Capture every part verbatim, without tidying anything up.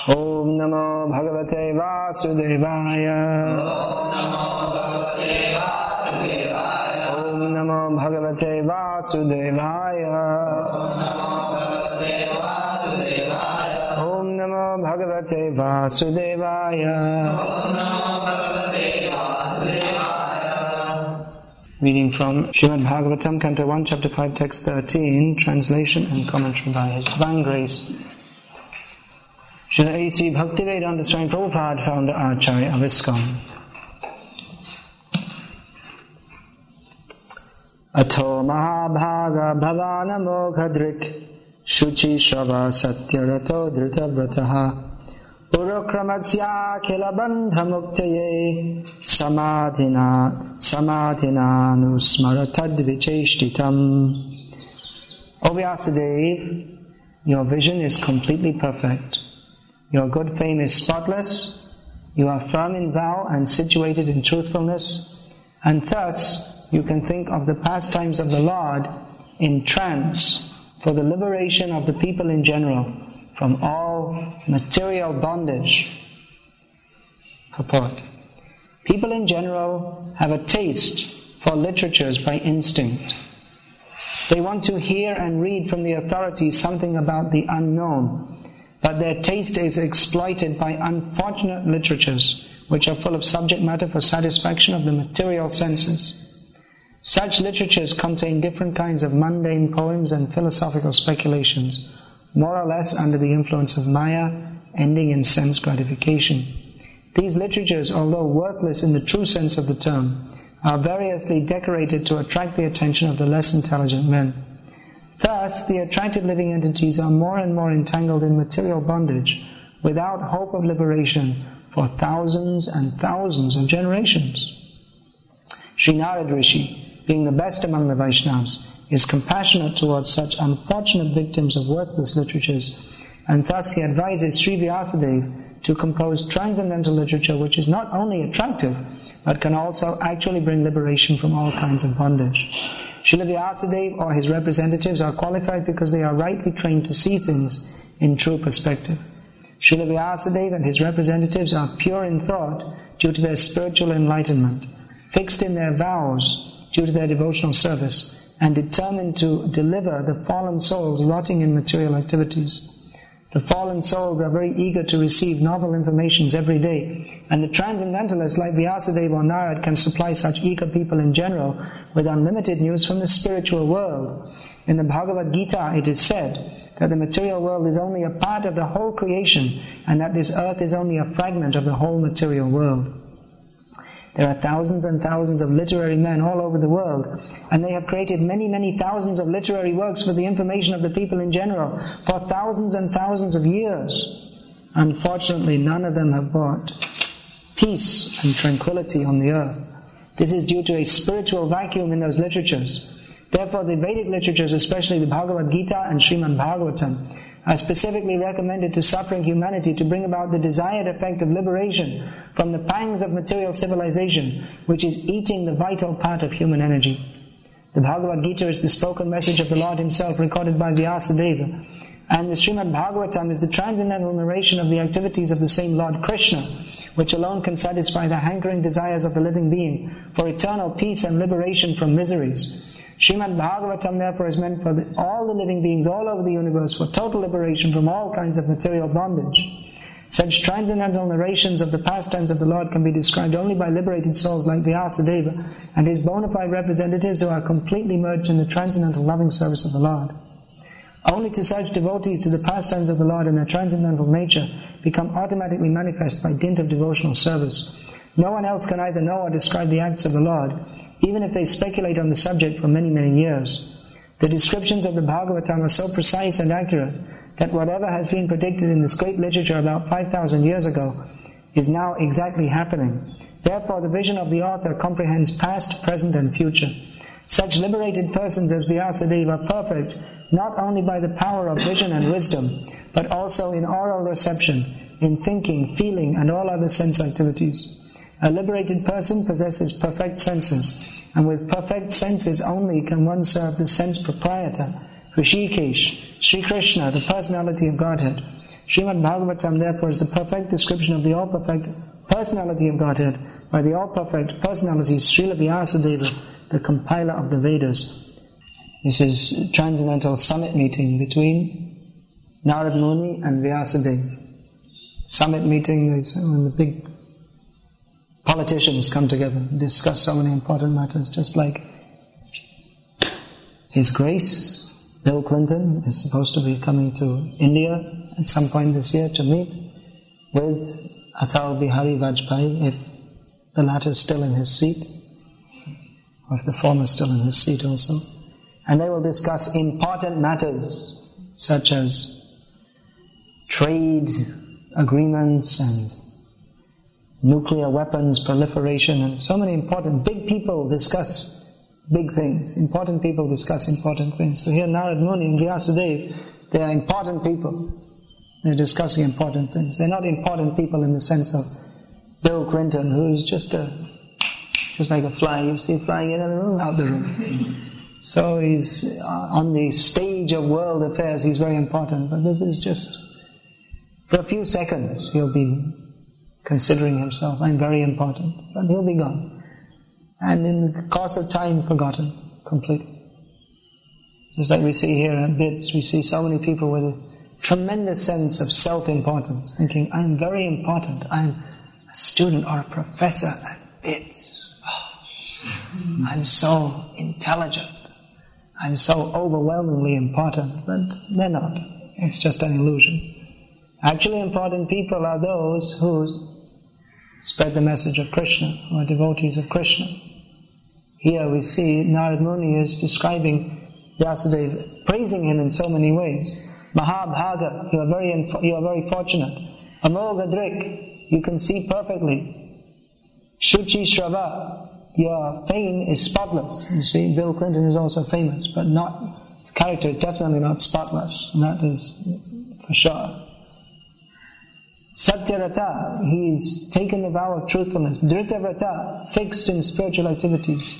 Om Namo Bhagavate Vasudevaya. Om Namo Bhagavate Vasudevaya. Om Namo Bhagavate Vasudevaya. Reading from Srimad Bhagavatam, Canto one, Chapter five, Text thirteen, translation and commentary by His Divine Grace Srila A C Bhaktivedanta Swami Prabhupada, founder Acharya of ISKCON. Ato Mahabhaga Bhavana Moghadrik Shuchi Shava Satyarato Dritavrataha Urukramasya Kilabandha Muktaye Samadhina Samadhina Nusmaratad Vicheshtitam. O Vyasadeva, your vision is completely perfect. Your good fame is spotless. You are firm in vow and situated in truthfulness, and thus you can think of the pastimes of the Lord in trance for the liberation of the people in general from all material bondage. Purport. People in general have a taste for literatures by instinct. They want to hear and read from the authorities something about the unknown, but their taste is exploited by unfortunate literatures which are full of subject matter for satisfaction of the material senses. Such literatures contain different kinds of mundane poems and philosophical speculations, more or less under the influence of Maya, ending in sense gratification. These literatures, although worthless in the true sense of the term, are variously decorated to attract the attention of the less intelligent men. Thus, the attracted living entities are more and more entangled in material bondage, without hope of liberation for thousands and thousands of generations. Sri Narad Rishi, being the best among the Vaishnavas, is compassionate towards such unfortunate victims of worthless literatures, and thus he advises Sri Vyasadeva to compose transcendental literature which is not only attractive, but can also actually bring liberation from all kinds of bondage. Srila Vyasadeva or his representatives are qualified because they are rightly trained to see things in true perspective. Srila Vyasadeva and his representatives are pure in thought due to their spiritual enlightenment, fixed in their vows due to their devotional service, and determined to deliver the fallen souls rotting in material activities. The fallen souls are very eager to receive novel informations every day, and the transcendentalists like Vyasadeva or Narad can supply such eager people in general with unlimited news from the spiritual world. In the Bhagavad Gita it is said that the material world is only a part of the whole creation, and that this earth is only a fragment of the whole material world. There are thousands and thousands of literary men all over the world, and they have created many, many thousands of literary works for the information of the people in general for thousands and thousands of years. Unfortunately, none of them have brought peace and tranquility on the earth. This is due to a spiritual vacuum in those literatures. Therefore, the Vedic literatures, especially the Bhagavad Gita and Srimad Bhagavatam, are specifically recommended to suffering humanity to bring about the desired effect of liberation from the pangs of material civilization, which is eating the vital part of human energy. The Bhagavad Gita is the spoken message of the Lord Himself recorded by Vyasadeva, and the Srimad Bhagavatam is the transcendental narration of the activities of the same Lord Krishna, which alone can satisfy the hankering desires of the living being for eternal peace and liberation from miseries. Srimad Bhagavatam therefore is meant for the, all the living beings all over the universe for total liberation from all kinds of material bondage. Such transcendental narrations of the pastimes of the Lord can be described only by liberated souls like Vyasadeva and his bona fide representatives who are completely merged in the transcendental loving service of the Lord. Only to such devotees to the pastimes of the Lord and their transcendental nature become automatically manifest by dint of devotional service. No one else can either know or describe the acts of the Lord, even if they speculate on the subject for many, many years. The descriptions of the Bhagavatam are so precise and accurate that whatever has been predicted in this great literature about five thousand years ago is now exactly happening. Therefore, the vision of the author comprehends past, present, and future. Such liberated persons as Vyasadeva are perfect not only by the power of vision and wisdom, but also in oral reception, in thinking, feeling, and all other sense activities. A liberated person possesses perfect senses, and with perfect senses only can one serve the sense proprietor, Hrishikesh, Sri Krishna, the personality of Godhead. Srimad Bhagavatam therefore is the perfect description of the all-perfect personality of Godhead by the all-perfect personality Srila Vyasadeva, the compiler of the Vedas. This is transcendental summit meeting between Narad Muni and Vyasadeva. Summit meeting is when the big politicians come together and discuss so many important matters, just like His Grace Bill Clinton is supposed to be coming to India at some point this year to meet with Atal Bihari Vajpayee, if the latter is still in his seat, or if the former is still in his seat also. And they will discuss important matters such as trade agreements and nuclear weapons proliferation, and so many important, big people discuss big things. Important people discuss important things. So here Narad Muni and Vyasadeva, they are important people. They're discussing important things. They're not important people in the sense of Bill Clinton, who is just a, just like a fly. You see flying in and room, out the room. So he's on the stage of world affairs, he's very important. But this is just, for a few seconds, he'll be considering himself, I'm very important. But he'll be gone. And in the course of time, forgotten completely. Just like we see here at B I T S, we see so many people with a tremendous sense of self-importance, thinking, I'm very important, I'm a student or a professor at B I T S. Oh, I'm so intelligent, I'm so overwhelmingly important, but they're not. It's just an illusion. Actually important people are those who spread the message of Krishna, who are devotees of Krishna. Here we see Narad Muni is describing Vyasadeva, praising him in so many ways. Mahabhaga, you are very you are very fortunate. Amoghadrik, you can see perfectly. Shuchi Shrava, your fame is spotless. You see, Bill Clinton is also famous, but not, his character is definitely not spotless, and that is for sure. Satyarata, he's taken the vow of truthfulness. Dritavrata, fixed in spiritual activities.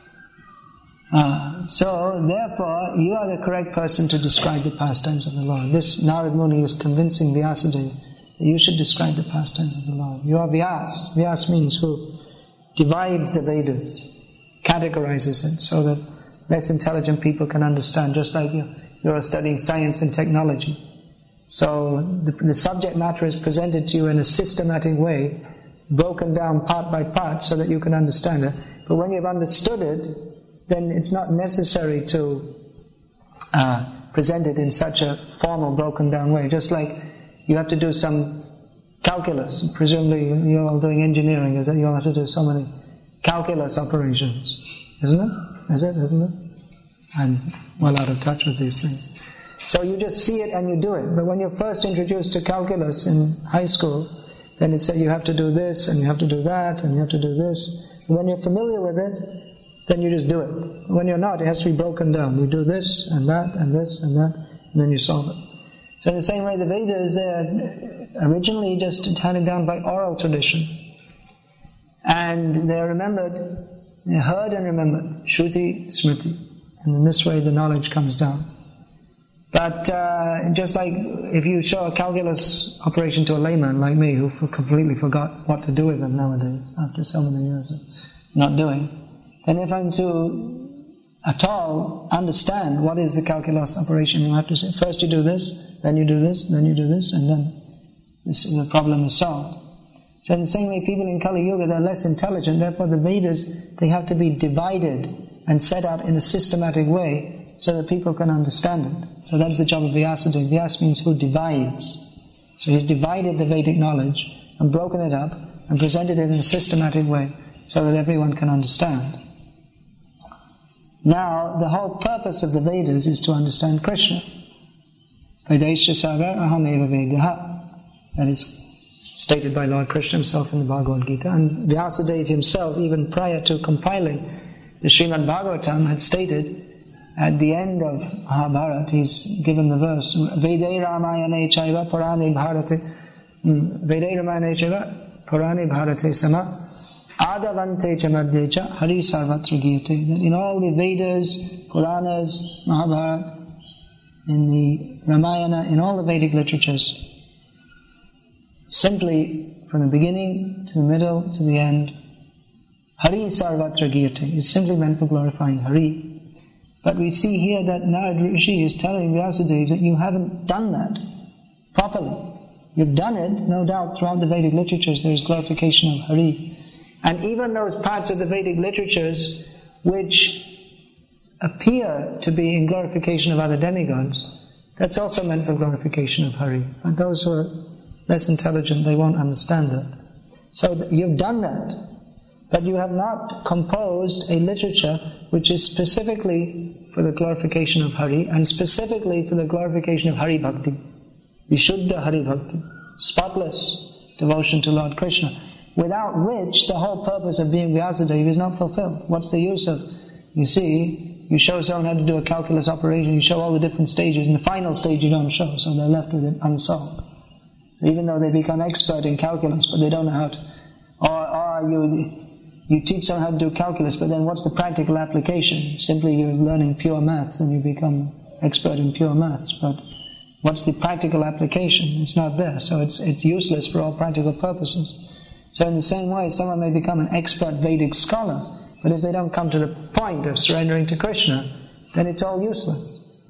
Uh, so, therefore, you are the correct person to describe the pastimes of the Lord. This Narad Muni is convincing Vyasadeva that you should describe the pastimes of the Lord. You are Vyas. Vyas means who divides the Vedas, categorizes it so that less intelligent people can understand, just like you, you're studying science and technology. So the, the subject matter is presented to you in a systematic way, broken down part by part so that you can understand it. But when you've understood it, then it's not necessary to uh, present it in such a formal, broken down way. Just like you have to do some calculus. Presumably you're all doing engineering, is it? You'll have to do so many calculus operations. Isn't it? Is it? Isn't it? I'm well out of touch with these things. So you just see it and you do it. But when you're first introduced to calculus in high school, then it said you have to do this and you have to do that and you have to do this. And when you're familiar with it, then you just do it. When you're not, it has to be broken down. You do this and that and this and that, and then you solve it. So in the same way, the Vedas, they're originally just handed down by oral tradition. And they're remembered, they're heard and remembered, Shruti, Smriti. And in this way the knowledge comes down. But uh, just like if you show a calculus operation to a layman like me, who completely forgot what to do with them nowadays, after so many years of not doing, then if I'm to at all understand what is the calculus operation, you have to say, first you do this, then you do this, then you do this, and then this, the problem is solved. So in the same way, people in Kali Yuga, they're less intelligent, therefore the Vedas, they have to be divided and set out in a systematic way, so that people can understand it. So that's the job of Vyasadeva. Vyas means who divides. So he's divided the Vedic knowledge and broken it up and presented it in a systematic way so that everyone can understand. Now, the whole purpose of the Vedas is to understand Krishna. Vedaisya sagar aham eva vedaha. That is stated by Lord Krishna himself in the Bhagavad Gita. And Vyasadeva himself, even prior to compiling the Srimad Bhagavatam, had stated, at the end of Mahabharata, he's given the verse, Vedai Ramayane Chaiva Purane Bharate Vedai Ramayane Chaiva Purane Bharate Sama Adavante Chamaddecha Hari Sarvatra Giyate. That in all the Vedas, Puranas, Mahabharata, in the Ramayana, in all the Vedic literatures, simply from the beginning to the middle to the end, Hari Sarvatra Giyate is simply meant for glorifying Hari. But we see here that Narad Rishi is telling Vyasadeva that you haven't done that properly. You've done it, no doubt, throughout the Vedic literatures there is glorification of Hari. And even those parts of the Vedic literatures which appear to be in glorification of other demigods, that's also meant for glorification of Hari. But those who are less intelligent, they won't understand that. So th- you've done that, but you have not composed a literature which is specifically for the glorification of Hari and specifically for the glorification of Hari Bhakti. Vishuddha Hari Bhakti, spotless devotion to Lord Krishna, without which the whole purpose of being Vyasadeva is not fulfilled. What's the use of, you see, you show someone how to do a calculus operation, you show all the different stages, and the final stage you don't show, so they're left with it unsolved. So even though they become expert in calculus, but they don't know how to, or, or you you teach someone how to do calculus, but then what's the practical application? Simply you're learning pure maths and you become expert in pure maths, but what's the practical application? It's not there, so it's it's useless for all practical purposes. So in the same way, someone may become an expert Vedic scholar, but if they don't come to the point of surrendering to Krishna, then it's all useless.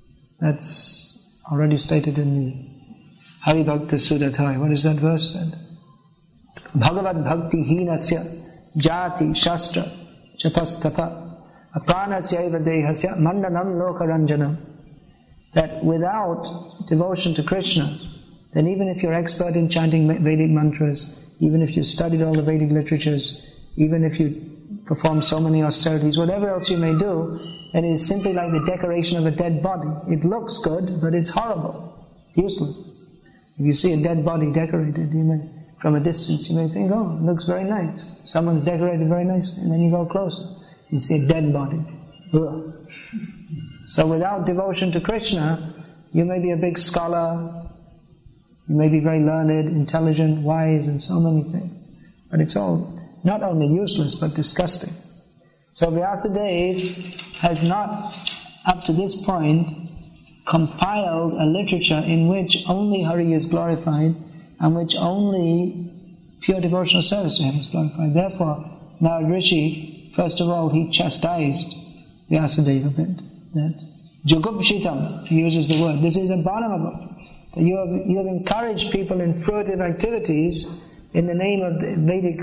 That's already stated in the Hari Bhakta Sudatai. What is that verse said? Bhagavad Bhakti Hinasya Jati Shastra Chapastapa Apranasyaiva Dehasya Mandanam Lokaranjanam. That without devotion to Krishna, then even if you're expert in chanting Vedic mantras, even if you've studied all the Vedic literatures, even if you perform so many austerities, whatever else you may do, then it is simply like the decoration of a dead body. It looks good, but it's horrible. It's useless. If you see a dead body decorated, you may, from a distance, you may think, oh, it looks very nice. Someone's decorated very nice, and then you go closer, you see a dead body. Ugh. So without devotion to Krishna, you may be a big scholar, you may be very learned, intelligent, wise, and so many things. But it's all not only useless, but disgusting. So Vyasadeva has not, up to this point, compiled a literature in which only Hari is glorified and which only pure devotional service to him is glorified. Therefore, Narad Rishi, first of all, he chastised Vyasadeva a bit. That Jugupshitam, he uses the word, this is abominable. That you have, you have encouraged people in fruitive activities in the name of the Vedic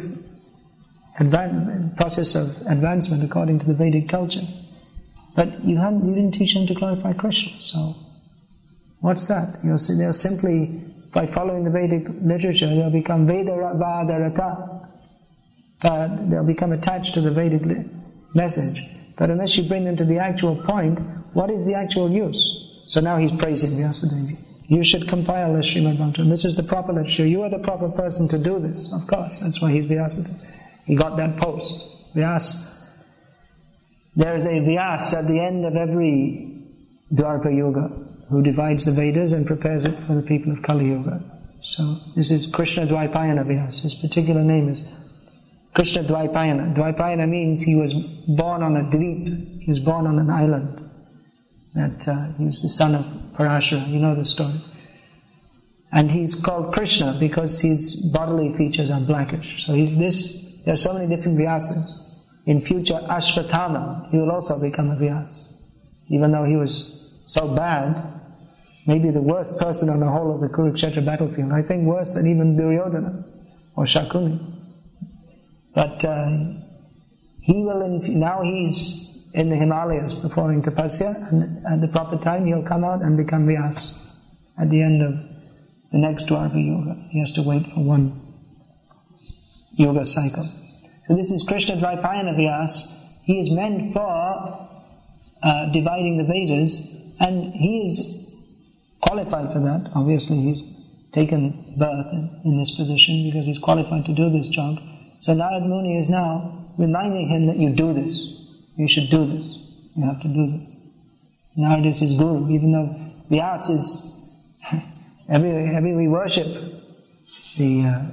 advan- process of advancement according to the Vedic culture. But you haven't, you didn't teach them to glorify Krishna. So, what's that? You'll see, they'll simply, by following the Vedic literature, they'll become Veda-Vada-Rata. But they'll become attached to the Vedic li- message. But unless you bring them to the actual point, what is the actual use? So now he's praising Vyasadeva. You should compile this Srimad Bhagavatam. This is the proper literature. You are the proper person to do this. Of course, that's why he's Vyasadeva. He got that post. Vyas. There is a Vyas at the end of every Dwarpa Yuga who divides the Vedas and prepares it for the people of Kali Yuga. So this is Krishna Dvaipayana Vyas. His particular name is Krishna Dvaipayana. Dvaipayana means he was born on a dweep. He was born on an island. That uh, he was the son of Parashara. You know the story. And he's called Krishna because his bodily features are blackish. So he's this. There are so many different Vyasas. In future, Ashvatthama, he will also become a Vyas. Even though he was so bad, maybe the worst person on the whole of the Kurukshetra battlefield. I think worse than even Duryodhana or Shakuni. But uh, he will, in, now he's in the Himalayas performing tapasya, and at the proper time he'll come out and become Vyas. At the end of the next Dwarpa Yuga, he has to wait for one yoga cycle. So this is Krishna Dvaipayana Vyas. He is meant for uh, dividing the Vedas, and he is qualified for that. Obviously he's taken birth in, in this position because he's qualified to do this job. So Narad Muni is now reminding him that you do this. You should do this. You have to do this. Narad is his guru, even though Vyas is, every, every we worship the uh,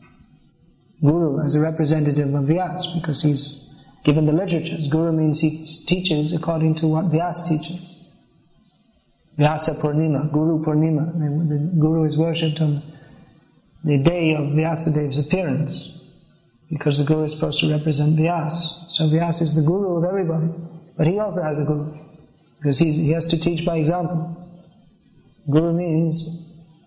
guru as a representative of Vyas because he's given the literatures. Guru means he teaches according to what Vyas teaches. Vyasa Purnima, Guru Purnima. The, the guru is worshipped on the day of Vyasadev's appearance, because the Guru is supposed to represent Vyasa. So Vyasa is the Guru of everybody, but he also has a Guru, because he's, he has to teach by example. Guru means,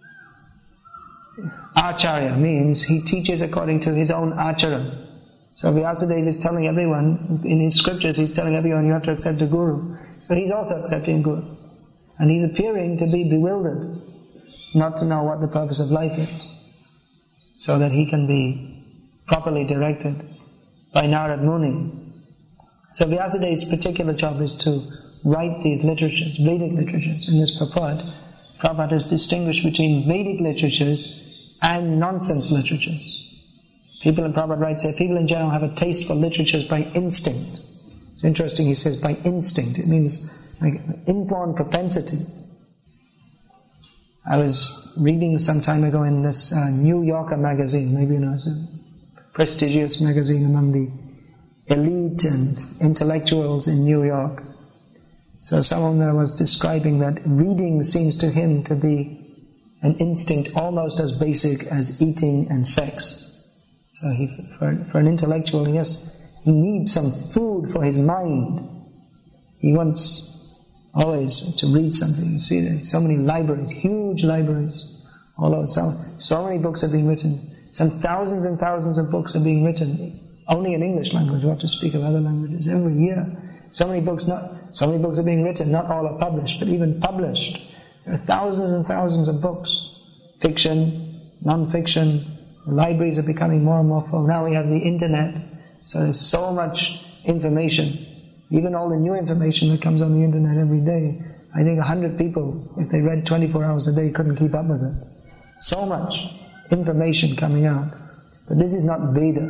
Acharya means he teaches according to his own acharan. So Vyasadeva is telling everyone, in his scriptures he's telling everyone you have to accept a Guru. So he's also accepting a Guru. And he's appearing to be bewildered, not to know what the purpose of life is, so that he can be properly directed by Narad Muni. So Vyasadeva's particular job is to write these literatures, Vedic literatures. In this purport, Prabhupada has distinguished between Vedic literatures and nonsense literatures. People in Prabhupada writes here, people in general have a taste for literatures by instinct. It's interesting, he says by instinct. It means like inborn propensity. I was reading some time ago in this uh, New Yorker magazine, maybe you know, it's a prestigious magazine among the elite and intellectuals in New York. So someone there was describing that reading seems to him to be an instinct almost as basic as eating and sex. So he, for, for an intellectual, he has, he needs some food for his mind. He wants always to read something. You see, there's so many libraries, huge libraries, all over. So, so many books are being written. Some thousands and thousands of books are being written, only in English language, what to speak of other languages, every year. So many books not, so many books are being written, not all are published, but even published. There are thousands and thousands of books. Fiction, non-fiction, libraries are becoming more and more full. Now we have the internet, so there's so much information. Even all the new information that comes on the internet every day. I think a hundred people, if they read twenty-four hours a day, couldn't keep up with it. So much information coming out. But this is not Veda.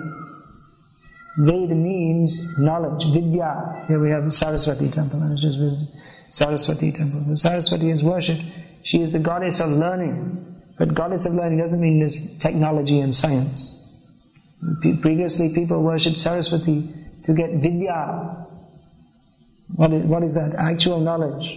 Veda means knowledge, Vidya. Here we have Saraswati temple. I was just visiting Saraswati temple. The Saraswati is worshipped. She is the goddess of learning. But goddess of learning doesn't mean this technology and science. Previously people worshipped Saraswati to get Vidya. What is, what is that? Actual knowledge.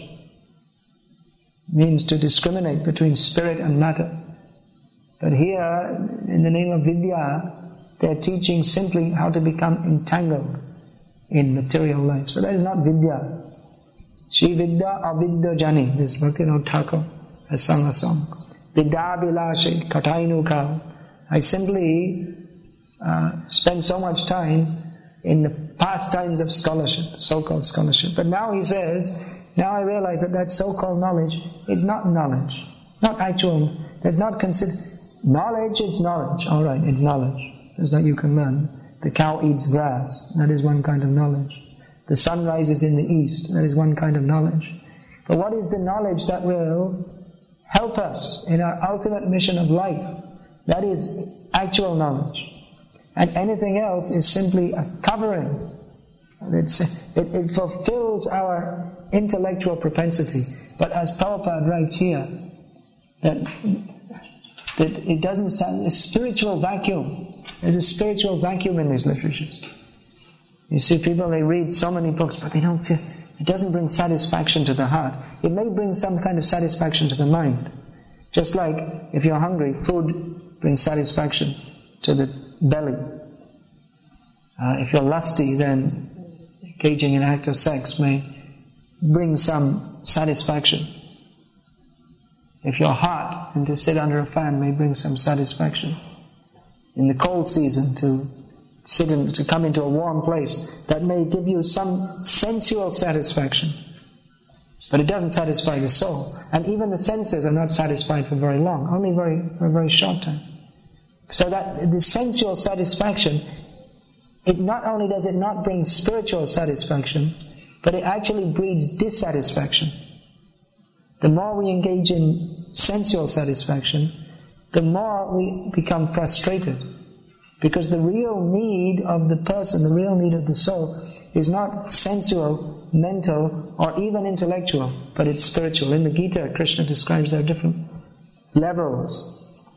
Means to discriminate between spirit and matter. But here, in the name of Vidya, they're teaching simply how to become entangled in material life. So that is not Vidya. Shri Vidya Avidya Jani, this Bhaktivinoda Thakur has sung a song. Vidya Bilashi Katainu Kal. I simply uh, spend so much time in the pastimes of scholarship, so-called scholarship. But now he says, now I realize that that so-called knowledge is not knowledge. It's not actual, it's not considered, knowledge, it's knowledge. Alright, it's knowledge. It's that you can learn. The cow eats grass, that is one kind of knowledge. The sun rises in the east, that is one kind of knowledge. But what is the knowledge that will help us in our ultimate mission of life? That is actual knowledge. And anything else is simply a covering. It's, it, it fulfills our intellectual propensity. But as Prabhupada writes here, that, that it doesn't sound a spiritual vacuum. There's a spiritual vacuum in these literatures. You see people, they read so many books, but they don't feel, it doesn't bring satisfaction to the heart. It may bring some kind of satisfaction to the mind. Just like if you're hungry, food brings satisfaction to the belly. Uh, if you're lusty, then engaging in act of sex may bring some satisfaction. If you're hot, and to sit under a fan may bring some satisfaction. In the cold season, to sit in, to come into a warm place, that may give you some sensual satisfaction. But it doesn't satisfy the soul. And even the senses are not satisfied for very long, only very, for a very short time. So that the sensual satisfaction, it not only does it not bring spiritual satisfaction, but it actually breeds dissatisfaction. The more we engage in sensual satisfaction, the more we become frustrated. Because the real need of the person, the real need of the soul, is not sensual, mental, or even intellectual, but it's spiritual. In the Gita, Krishna describes there are different levels.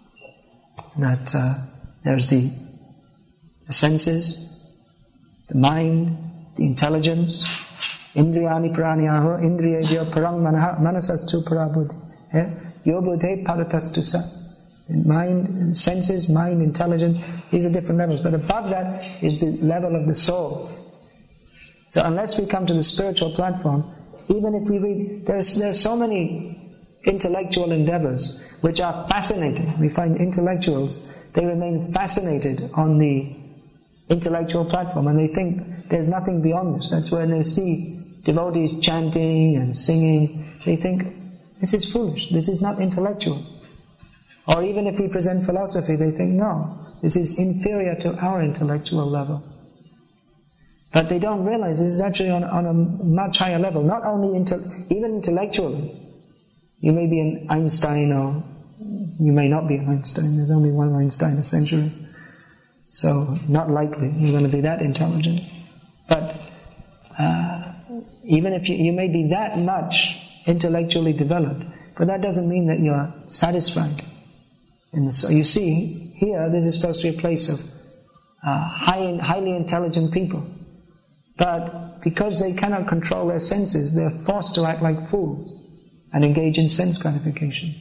That uh, there's the, the senses, the mind, the intelligence, indriyani pranyaho, indriyebhyo parang manaha, manasastu parabuddhi, yobuddhe paratastusa. Mind, senses, mind, intelligence, these are different levels. But above that is the level of the soul. So unless we come to the spiritual platform, even if we read, there's there's so many intellectual endeavors which are fascinating. We find intellectuals, they remain fascinated on the intellectual platform and they think there's nothing beyond this. That's when they see devotees chanting and singing, they think, this is foolish, this is not intellectual. Or even if we present philosophy, they think, no, this is inferior to our intellectual level. But they don't realize this is actually on, on a much higher level. Not only, inte- even intellectually. You may be an Einstein or you may not be an Einstein. There's only one Einstein a century. So, not likely you're going to be that intelligent. But uh, even if you, you may be that much intellectually developed, but that doesn't mean that you're satisfied. In the, so you see, here this is supposed to be a place of uh, high, highly intelligent people. But because they cannot control their senses, they're forced to act like fools and engage in sense gratification.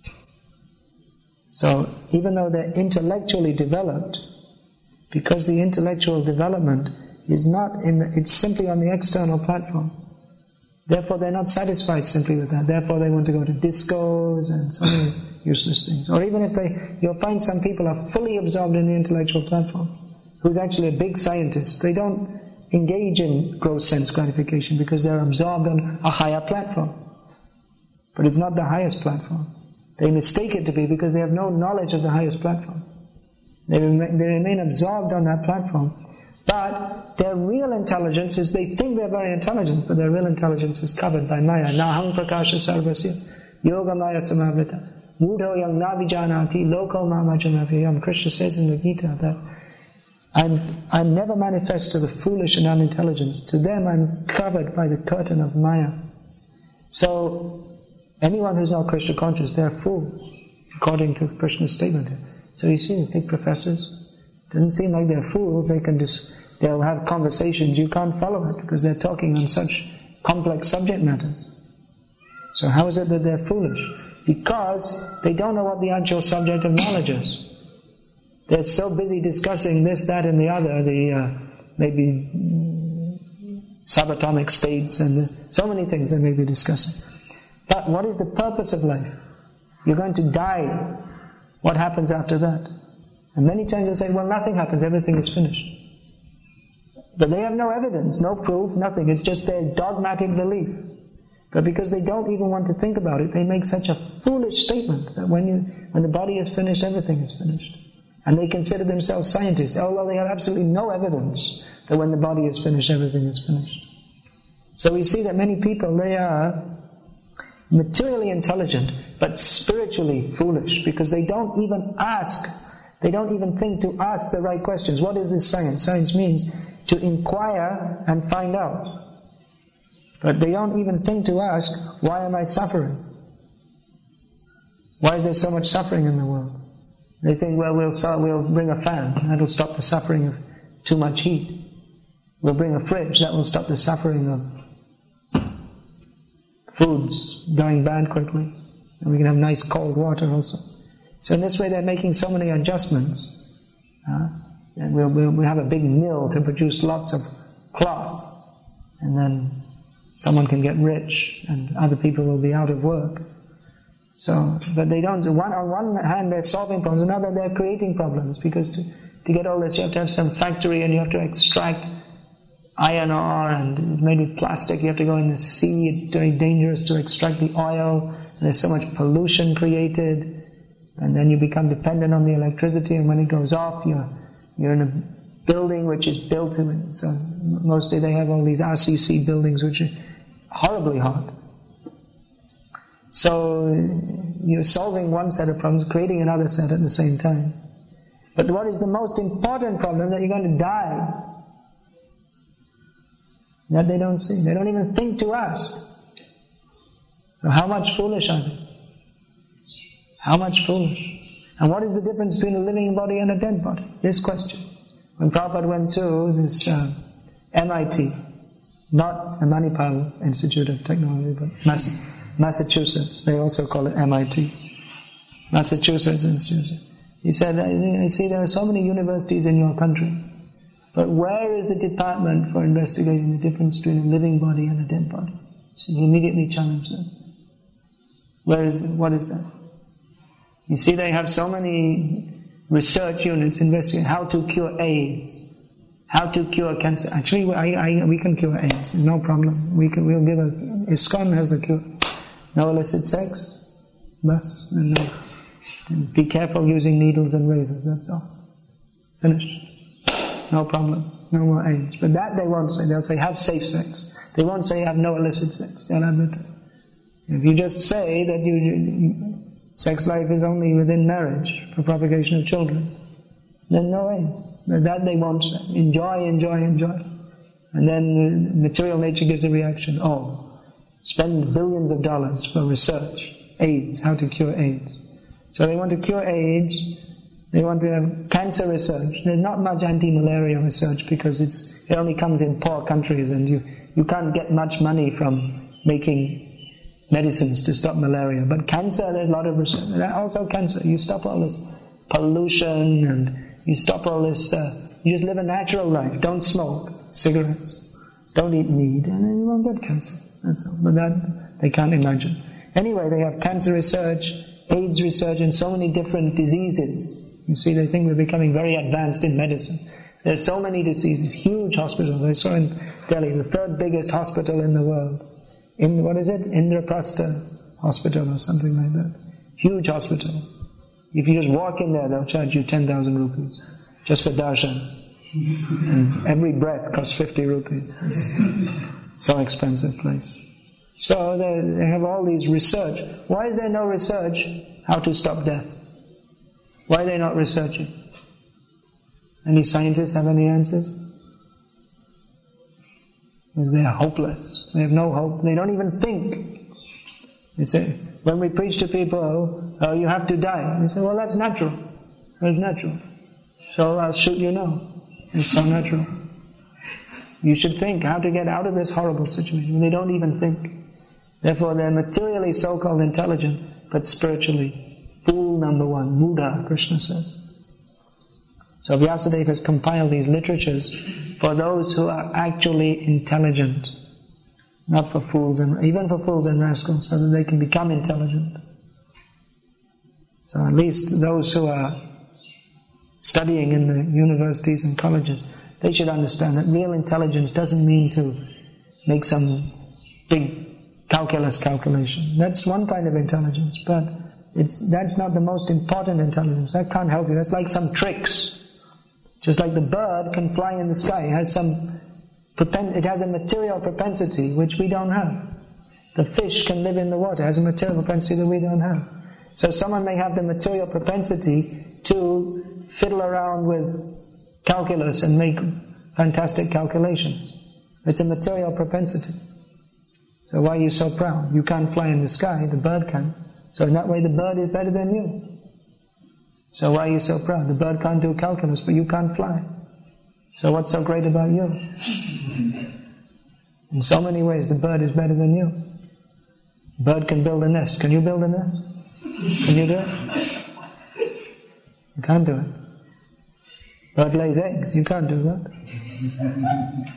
So even though they're intellectually developed, because the intellectual development is not in the, it's simply on the external platform. Therefore they're not satisfied simply with that. Therefore they want to go to discos and so many useless things. Or even if they, you'll find some people are fully absorbed in the intellectual platform, who's actually a big scientist. They don't engage in gross sense gratification because they're absorbed on a higher platform. But it's not the highest platform. They mistake it to be because they have no knowledge of the highest platform. They remain, they remain absorbed on that platform. But their real intelligence is, they think they're very intelligent, but their real intelligence is covered by Maya. Naham prakasha sarvasya yoga maya samavrita mudho yang navijanati loko mamajanavyayam. Krishna says in the Gita that I'm, I'm never manifest to the foolish and unintelligent. To them I'm covered by the curtain of Maya. So anyone who's not Krishna conscious, they're fools, according to Krishna's statement here. So you see, big professors, doesn't seem like they're fools. They can just, they'll have conversations, you can't follow it because they're talking on such complex subject matters. So how is it that they're foolish? Because they don't know what the actual subject of knowledge is. They're so busy discussing this, that and the other, the uh, maybe subatomic states and the, so many things they may be discussing. But what is the purpose of life? You're going to die. What happens after that? And many times they say, well, nothing happens, everything is finished. But they have no evidence, no proof, nothing. It's just their dogmatic belief. But because they don't even want to think about it, they make such a foolish statement that when you, when the body is finished, everything is finished. And they consider themselves scientists, although they have absolutely no evidence that when the body is finished, everything is finished. So we see that many people, they are materially intelligent, but spiritually foolish, because they don't even ask, they don't even think to ask the right questions. What is this science? Science means to inquire and find out. But they don't even think to ask, why am I suffering? Why is there so much suffering in the world? They think, well, we'll, we'll bring a fan, that'll stop the suffering of too much heat. We'll bring a fridge, that will stop the suffering of foods going bad quickly. And we can have nice cold water also. So in this way they're making so many adjustments. Uh, and we'll, we'll, we'll have a big mill to produce lots of cloth. And then someone can get rich and other people will be out of work. So, but they don't, one, on one hand they're solving problems, on the other they're creating problems, because to, to get all this you have to have some factory and you have to extract iron ore and it's made with plastic, you have to go in the sea, it's very dangerous to extract the oil, and there's so much pollution created, and then you become dependent on the electricity, and when it goes off you're, you're in a building which is built to it. So mostly they have all these R C C buildings which are horribly hot. So you're solving one set of problems, creating another set at the same time. But what is the most important problem? That you're going to die. That they don't see. They don't even think to ask. So how much foolish are they? How much foolish? And what is the difference between a living body and a dead body? This question. When Prabhupada went to this uh, M I T, not the Manipal Institute of Technology, but Mass- Massachusetts, they also call it M I T. Massachusetts Institute. He said, I see there are so many universities in your country, but where is the department for investigating the difference between a living body and a dead body? So he immediately challenged them. Where is it? What is that? You see, they have so many research units investigating how to cure AIDS, how to cure cancer. Actually, I, I, we can cure AIDS. There's no problem. We can. We'll give a. ISKCON has the cure. No illicit sex, bas, and no. And be careful using needles and razors. That's all. Finished. No problem. No more AIDS. But that they won't say. They'll say have safe sex. They won't say have no illicit sex. They'll have that. If you just say that you, you sex life is only within marriage for propagation of children, then no AIDS. But that they won't say. Enjoy, enjoy, enjoy. And then material nature gives a reaction. Oh, spend billions of dollars for research. AIDS, how to cure AIDS. So they want to cure AIDS. They want to have cancer research. There's not much anti-malaria research because it's it only comes in poor countries, and you, you can't get much money from making medicines to stop malaria. But cancer, there's a lot of research. Also cancer, you stop all this pollution and you stop all this, uh, you just live a natural life. Don't smoke cigarettes. Don't eat meat, and then you won't get cancer. That's all. But that they can't imagine. Anyway, they have cancer research, AIDS research, and so many different diseases. You see, they think we're becoming very advanced in medicine. There are so many diseases, huge hospitals. I saw in Delhi, the third biggest hospital in the world. In, what is it? Indraprastha Hospital or something like that. Huge hospital. If you just walk in there, they'll charge you ten thousand rupees. Just for darshan. And every breath costs fifty rupees. It's so expensive place. So they, they have all these research. Why is there no research how to stop death? Why are they not researching? Any scientists have any answers? Because they are hopeless. They have no hope. They don't even think. They say, when we preach to people, oh, you have to die. They say, well, that's natural. That's natural. So I'll shoot you now. It's so natural. You should think how to get out of this horrible situation. They don't even think. Therefore, they're materially so-called intelligent, but spiritually fool number one, Buddha, Krishna says. So Vyasadeva has compiled these literatures for those who are actually intelligent, not for fools and even for fools and rascals, so that they can become intelligent. So at least those who are studying in the universities and colleges, they should understand that real intelligence doesn't mean to make some big calculus calculation. That's one kind of intelligence, but it's that's not the most important intelligence. That can't help you. That's like some tricks. Just like the bird can fly in the sky, it has some propen- it has a material propensity which we don't have. The fish can live in the water, it has a material propensity that we don't have. So someone may have the material propensity to fiddle around with calculus and make fantastic calculations. It's a material propensity. So why are you so proud? You can't fly in the sky, the bird can. So in that way the bird is better than you. So why are you so proud? The bird can't do calculus, but you can't fly. So what's so great about you? In so many ways the bird is better than you. Bird can build a nest. Can you build a nest? Can you do it? You can't do it. Bird lays eggs. You can't do that.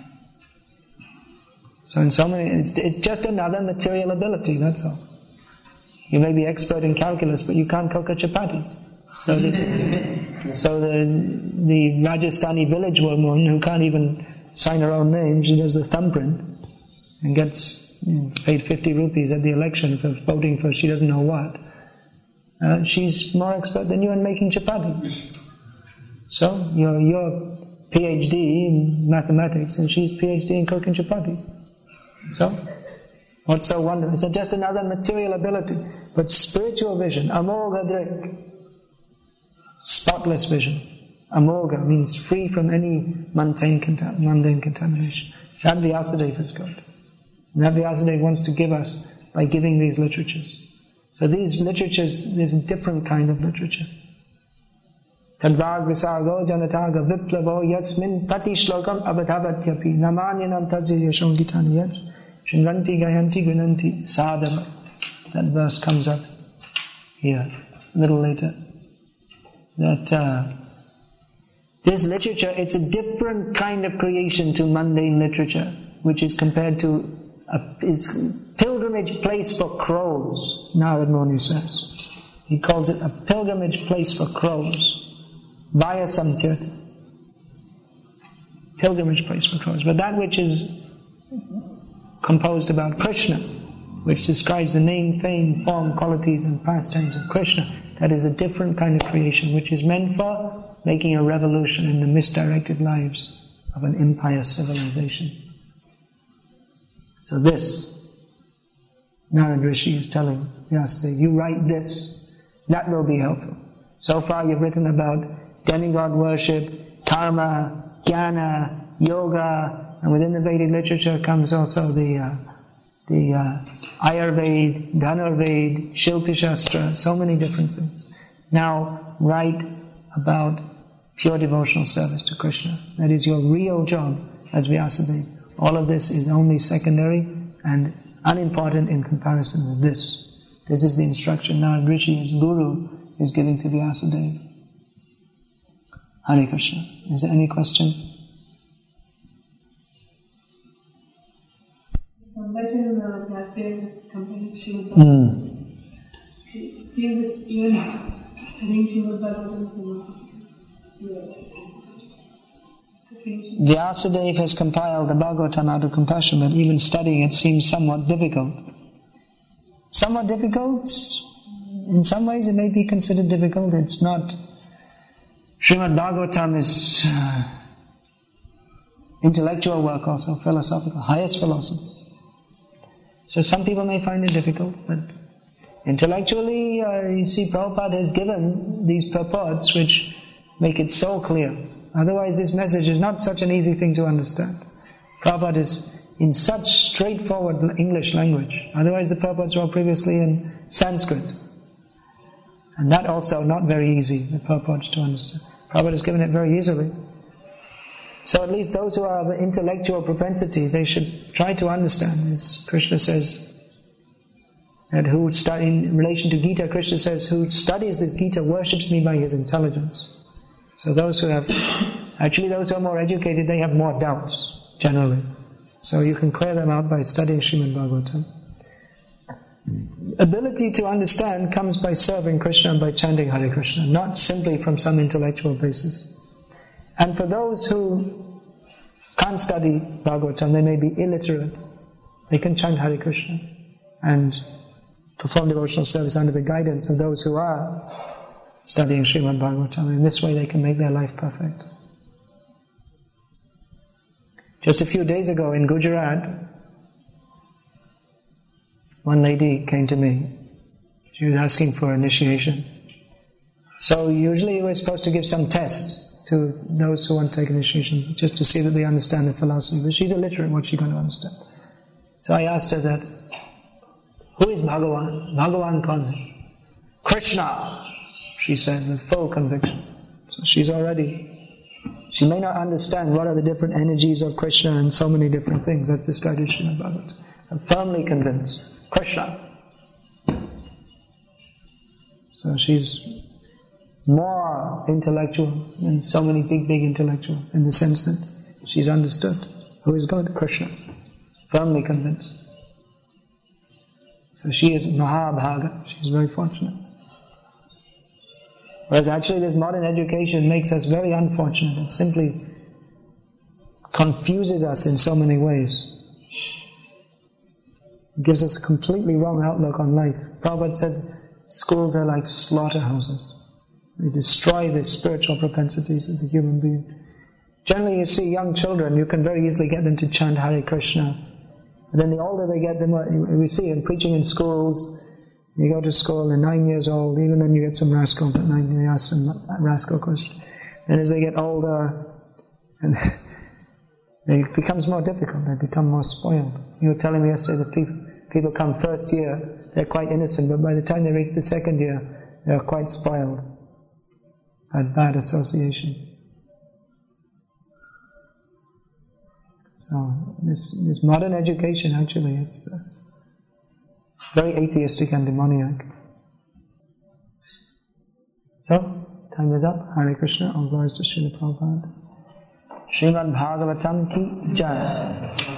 So in so many, it's, it's just another material ability, that's all. You may be expert in calculus, but you can't cook a chapati. So the, so the, the Rajasthani village woman who can't even sign her own name, she does the thumbprint and gets you know, paid fifty rupees at the election for voting for she doesn't know what. Uh, she's more expert than you in making chapati. So you're, you're PhD in mathematics and she's PhD in cooking chapatis. So, what's so wonderful? It's just another material ability. But spiritual vision, amogha drik, spotless vision. Amogha means free from any mundane, contam- mundane contamination. That Vyasadeva has got. And that Vyasadeva wants to give us by giving these literatures. So these literatures, there's a different kind of literature. Tadvag visargo janataga viplavo yasmin pati shlokam abadhavatyapi namanyanam tasya yashongitani shringanti gayanti grinanti sadhava. That verse comes up here. a little later, that uh, this literature, it's a different kind of creation to mundane literature, which is compared to a is pilgrimage place for crows, Narad Muni says. He calls it a pilgrimage place for crows, Vaya Samtirtha. Pilgrimage place for crows. But that which is composed about Krishna, which describes the name, fame, form, qualities and pastimes of Krishna, that is a different kind of creation, which is meant for making a revolution in the misdirected lives of an impious civilization. So this, Narad Rishi is telling Vyasadeva, you write this, that will be helpful. So far you've written about demigod worship, karma, jnana, yoga, and within the Vedic literature comes also the uh, the uh, Ayurveda, Dhanurveda, Shilpa Shastra, so many different things. Now write about pure devotional service to Krishna. That is your real job as Vyasadeva. All of this is only secondary and unimportant in comparison with this. This is the instruction Narad Rishi, his guru, is giving to Vyasadeva. Hare Krishna. Is there any question? When uh, Vyasadeva was comparing Srimad Mm. Bhagavatam, it seems that even studying Srimad Bhagavatam is not Vyasadeva has compiled the Bhagavatam out of compassion, but even studying it seems somewhat difficult. Somewhat difficult? In some ways it may be considered difficult. It's not. Srimad Bhagavatam is uh, intellectual work also, philosophical, highest philosophy. So some people may find it difficult, but intellectually, uh, you see, Prabhupada has given these purports which make it so clear. Otherwise this message is not such an easy thing to understand. Prabhupada is in such straightforward English language. Otherwise the purports were previously in Sanskrit. And that also not very easy, the purports to understand. Prabhupada has given it very easily. So at least those who are of an intellectual propensity, they should try to understand. As Krishna says, that who study, in relation to Gita, Krishna says, who studies this Gita worships me by his intelligence. So those who have, actually those who are more educated, they have more doubts, generally. So you can clear them out by studying Srimad Bhagavatam. Ability to understand comes by serving Krishna and by chanting Hare Krishna, not simply from some intellectual basis. And for those who can't study Bhagavatam, they may be illiterate, they can chant Hare Krishna and perform devotional service under the guidance of those who are studying Srimad Bhagavatam. In this way they can make their life perfect. Just a few days ago in Gujarat, one lady came to me. She was asking for initiation. So usually we're supposed to give some test to those who want to take initiation, just to see that they understand the philosophy. But she's illiterate, what's she going to understand? So I asked her that, who is Bhagavan? Bhagavan kaun hai? Krishna, she said with full conviction. So she's already, she may not understand what are the different energies of Krishna and so many different things that's described in Srimad Bhagavatam. I'm firmly convinced. Krishna. So she's more intellectual than so many big, big intellectuals in the sense that she's understood who is God, Krishna. Firmly convinced. So she is Mahabhaga. She's very fortunate. Whereas actually this modern education makes us very unfortunate. It simply confuses us in so many ways. It gives us a completely wrong outlook on life. Prabhupada said schools are like slaughterhouses. They destroy the spiritual propensities of the human being. Generally you see young children, you can very easily get them to chant Hare Krishna. And then the older they get, the more, we see in preaching in schools, you go to school, they're nine years old, even then you get some rascals at nine, you ask some rascal questions. And as they get older, and it becomes more difficult, they become more spoiled. You were telling me yesterday that people, people come first year, they're quite innocent, but by the time they reach the second year, they're quite spoiled by bad association. So this, this modern education actually, it's uh, very atheistic and demoniac. So, time is up. Hare Krishna. All glories to Srila Prabhupada. Srimad Bhagavatam ki jai.